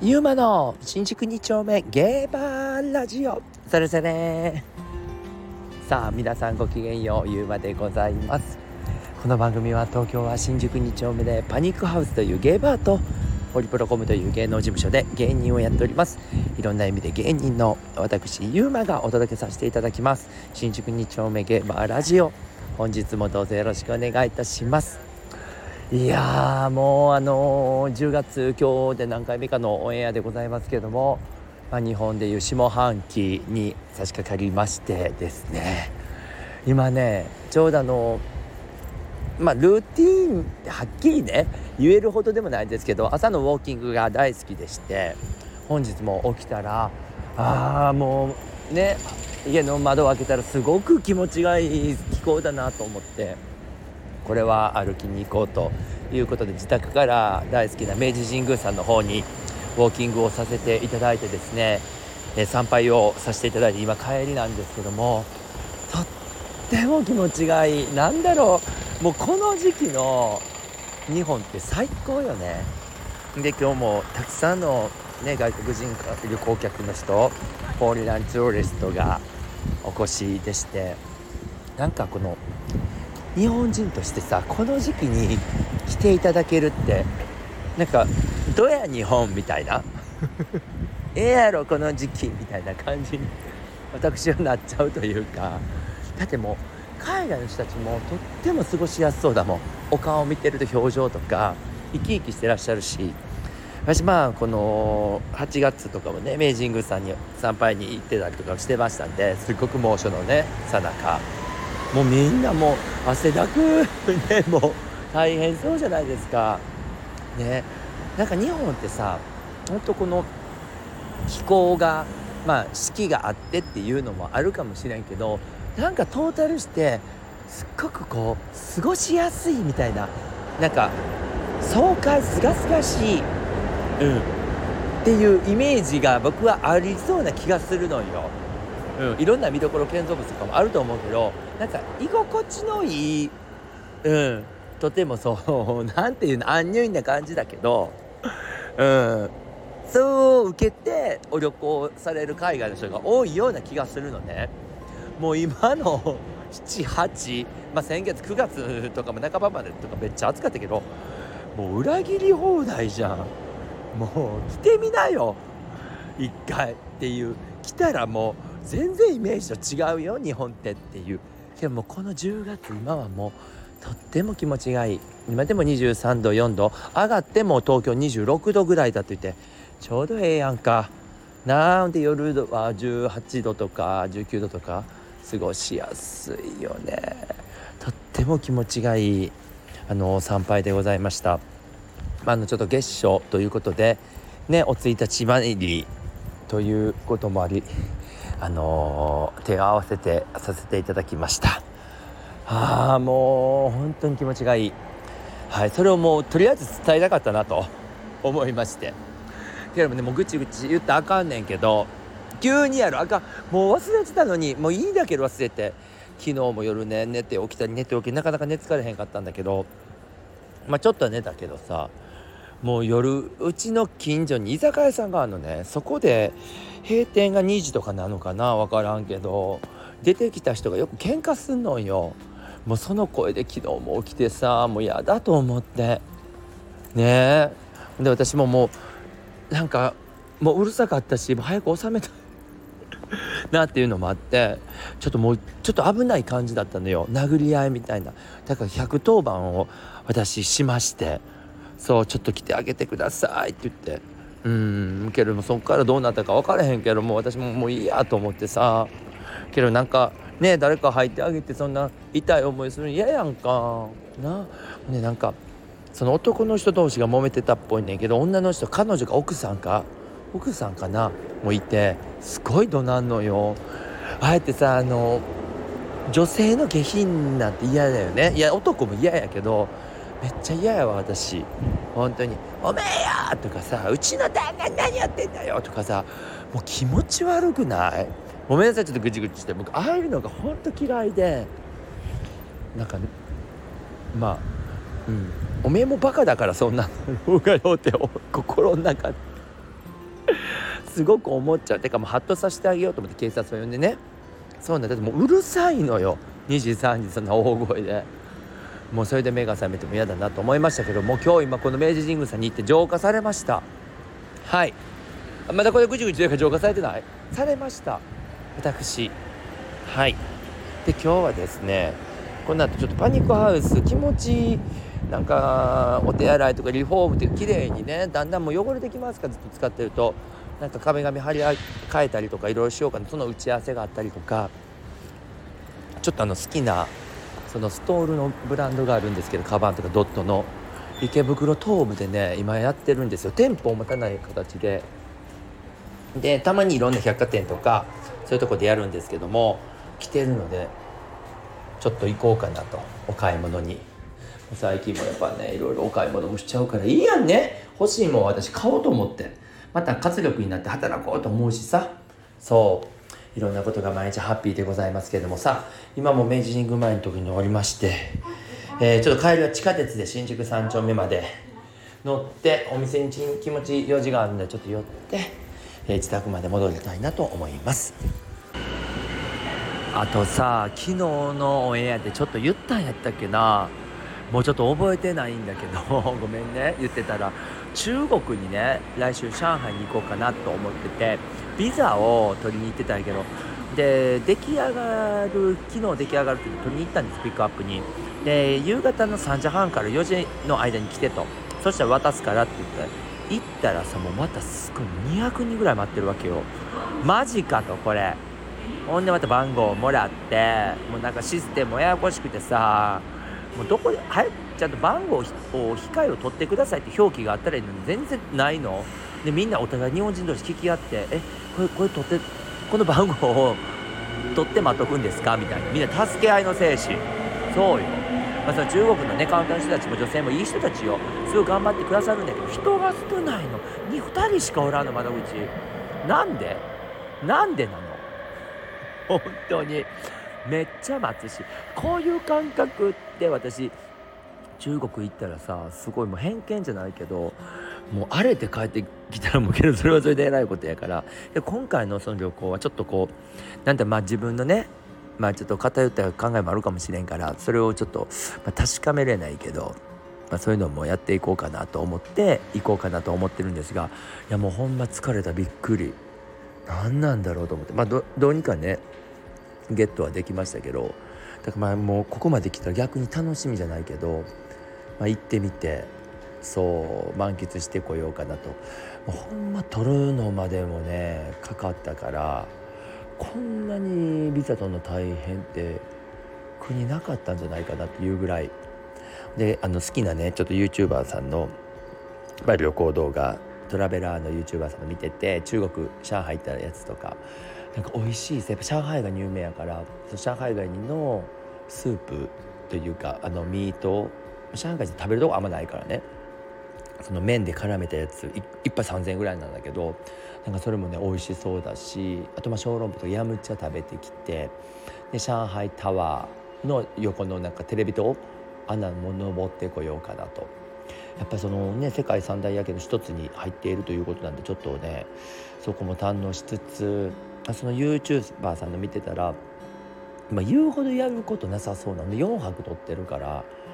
ゆうまの新宿2丁目ゲーバーラジオ。それそれ。さあ皆さんごきげんよう、ゆうまでございます。この番組は東京は新宿2丁目でパニックハウスというゲーバーとホリプロコムという芸能事務所で芸人をやっております。いろんな意味で芸人の私ゆうまがお届けさせていただきます。新宿2丁目ゲーバーラジオ、本日もどうぞよろしくお願いいたします。いやーもう10月今日で何回目かのオンエアでございますけれども、日本でいう下半期に差し掛かりましてですね、今ねちょうどルーティーンはっきりね言えるほどでもないんですけど、朝のウォーキングが大好きでして、本日も起きたらもうね家の窓を開けたらすごく気持ちがいい気候だなと思って、これは歩きに行こうということで自宅から大好きな明治神宮さんの方にウォーキングをさせていただいてですね、参拝をさせていただいて今帰りなんですけども、とっても気持ちがいい。なんだろう、もうこの時期の日本って最高よね。で今日もたくさんの、外国人旅行客の人、フォーリランツーリストがお越しでして、なんかこの日本人としてさ、この時期に来ていただけるってなんかどや日本みたいなやろこの時期みたいな感じに私はなっちゃうというか、だってもう海外の人たちもとっても過ごしやすそうだもん。お顔を見てると表情とか生き生きしてらっしゃるし、私この8月とかもね明治神宮さんに参拝に行ってたりとかしてましたんで、すっごく猛暑のねさなか、もうみんなもう汗だくね、もう大変そうじゃないですかね。なんか日本ってさ、ほんとこの気候が四季があってっていうのもあるかもしれんけど、なんかトータルしてすっごくこう過ごしやすいみたいな、なんか爽快すがすがしい、っていうイメージが僕はありそうな気がするのよ。いろんな見どころ建造物とかもあると思うけど、なんか居心地のいい、とてもそうなんていうの、アンニュイな感じだけど、そう受けてお旅行される海外の人が多いような気がするのね。もう今の7、8、先月9月とかも半ばまでとかめっちゃ暑かったけど、もう裏切り放題じゃん。もう来てみなよ一回っていう、来たらもう全然イメージと違うよ日本ってっていう。でもこの10月今はもうとっても気持ちがいい。今でも23度4度上がっても東京26度ぐらいだって言ってちょうどええやんか。なんで夜は18度とか19度とか過ごしやすいよね。とっても気持ちがいい参拝でございました。ちょっと月初ということでね、お1日参りということもあり、手を合わせてさせていただきました。もう本当に気持ちがいい。それをもうとりあえず伝えたかったなと思いまして、けどもね、もうぐちぐち言ったらあかんねんけど、急にやるあかん、もう忘れてたのに、もういいんだけど忘れて、昨日も夜ね寝て起きたり寝て起きなかなか寝つかれへんかったんだけど、ちょっとは寝たけどさ、もう夜うちの近所に居酒屋さんがあるのね。そこで閉店が2時とかなのかな、分からんけど出てきた人がよく喧嘩すんのよ。もうその声で昨日も起きてさ、もう嫌だと思ってね。で私ももうなんかもううるさかったし、もう早く収めたなっていうのもあって、ちょっと危ない感じだったのよ、殴り合いみたいな。だから110番を私しまして、そうちょっと来てあげてくださいって言って、けどもそっからどうなったか分からへんけど、もう私もういいやと思ってさ、けどなんかね誰か入ってあげてそんな痛い思いするの嫌やんかな。なんかその男の人同士が揉めてたっぽいねんけど、女の人、彼女が奥さんかなもいて、すごい怒鳴んのよ。あえてさ女性の下品なんて嫌だよね。いや男も嫌やけどめっちゃ嫌やわ私。本当におめえやとかさ、うちの旦那何やってんだよとかさ、もう気持ち悪くない？ごめんなさいちょっとぐちぐちして、僕ああいうのが本当嫌いで、なんかおめえもバカだからそんなのがよって心の中すごく思っちゃう。てかもうハッとさせてあげようと思って警察を呼んでね。そうなんだってもううるさいのよ、2時3時そんな大声で。もうそれで目が覚めても嫌だなと思いましたけども、今日今この明治神宮さんに行って浄化されました。はい、まだこれぐちぐちというか浄化されてないされました私。はい。で今日はですね、この後ちょっとパニックハウス気持ちなんかお手洗いとかリフォームって綺麗にね、だんだんもう汚れてきますから、ずっと使ってるとなんか壁紙張り替えたりとかいろいろしようかな、その打ち合わせがあったりとか、ちょっと好きなそのストールのブランドがあるんですけど、カバンとかドットの池袋東部でね今やってるんですよ。店舗を持たない形でたまにいろんな百貨店とかそういうとこでやるんですけども、来てるのでちょっと行こうかなと、お買い物に。最近もやっぱねいろいろお買い物もしちゃうからいいやんね、欲しいもん私買おうと思って、また活力になって働こうと思うしさ、そういろんなことが毎日ハッピーでございますけれどもさ、今も明治神宮前の時におりまして、ちょっと帰りは地下鉄で新宿3丁目まで乗ってお店に気持ち用事があるのでちょっと寄って、自宅まで戻りたいなと思います。あとさ、昨日のオンエアでちょっと言ったんやったっけな、もうちょっと覚えてないんだけどごめんね言ってたら、中国にね来週上海に行こうかなと思ってて、ビザを取りに行ってたんやけど、で昨日出来上がるって取りに行ったんです、ピックアップに。で夕方の3時半から4時の間に来てと、そしたら渡すからって言ったらさ、もうまたすごい200人ぐらい待ってるわけよ。マジかとこれ。ほんでまた番号をもらって、もうなんかシステムもややこしくてさ、もうどこでちゃんと番号を控えを取ってくださいって表記があったらいいのに全然ないので、みんなお互い日本人同士聞き合って、これ取って、この番号を取って待っとくんですかみたいな、みんな助け合いの精神。そうよ、その中国のねカウンターの人たちも女性もいい人たちよ、すごい頑張ってくださるんだけど、人が少ないのに2人しかおらんの窓口。なんでなの本当にめっちゃ待つし、こういう感覚って私中国行ったらさ、すごいもう偏見じゃないけど、もう荒れて帰ってきたらもうけどそれはそれで偉いことやから。で今回のその旅行はちょっとこうなんて自分のねちょっと偏った考えもあるかもしれんから、それをちょっと、確かめれないけど、そういうのもやっていこうかなと思ってるんですが、いやもうほんま疲れた、びっくり。何なんだろうと思って、どうにかねゲットはできましたけど、だからもうここまで来たら逆に楽しみじゃないけど、行ってみてそう満喫してこようかなと。ほんま取るのまでもねかかったから、こんなにビザ取るの大変って国なかったんじゃないかなっていうぐらいで、好きなねちょっと YouTuber さんの、旅行動画、トラベラーの YouTuber さんの見てて、中国上海行ったやつとかなんか美味しいです。やっぱ上海が有名やから、上海ガニのスープというかミート、上海で食べるとこあんまないからね、その麺で絡めたやつ一杯3000円ぐらいなんだけど、なんかそれもね美味しそうだし、あと小籠包とかヤムチャ食べてきて、で上海タワーの横のなんかテレビ塔も登ってこようかなと。やっぱりそのね世界三大夜景の一つに入っているということなんで、ちょっとねそこも堪能しつつ、その YouTuber さんの見てたら今言うほどやることなさそうなので4泊取ってるから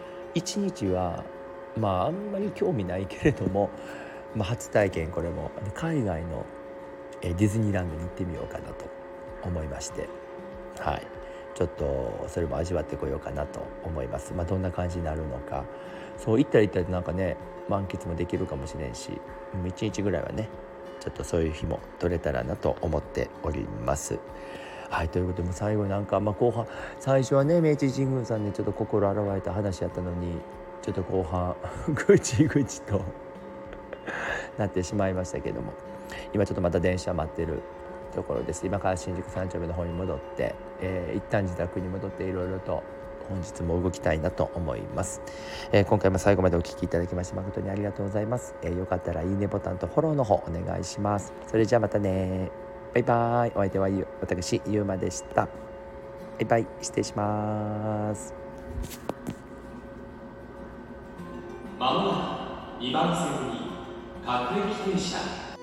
、1日はあんまり興味ないけれども、初体験、これも海外のディズニーランドに行ってみようかなと思いまして、はい、ちょっとそれも味わってこようかなと思います。どんな感じになるのか、そう行ったらなんかね満喫もできるかもしれんし、1日ぐらいはねちょっとそういう日も取れたらなと思っております。はい、ということで最後に後半、最初はね明治神宮さんでちょっと心洗われた話やったのに、ちょっと後半ぐちぐちとなってしまいましたけども、今ちょっとまた電車待ってるところです。今から新宿三丁目の方に戻って、一旦自宅に戻っていろいろと本日も動きたいなと思います。今回も最後までお聞きいただきまして誠にありがとうございます。よかったらいいねボタンとフォローの方お願いします。それじゃあまたね、バイバイ。お相手は私ゆうまでした。バイバイ、失礼します。 まもなく2番線に各駅停車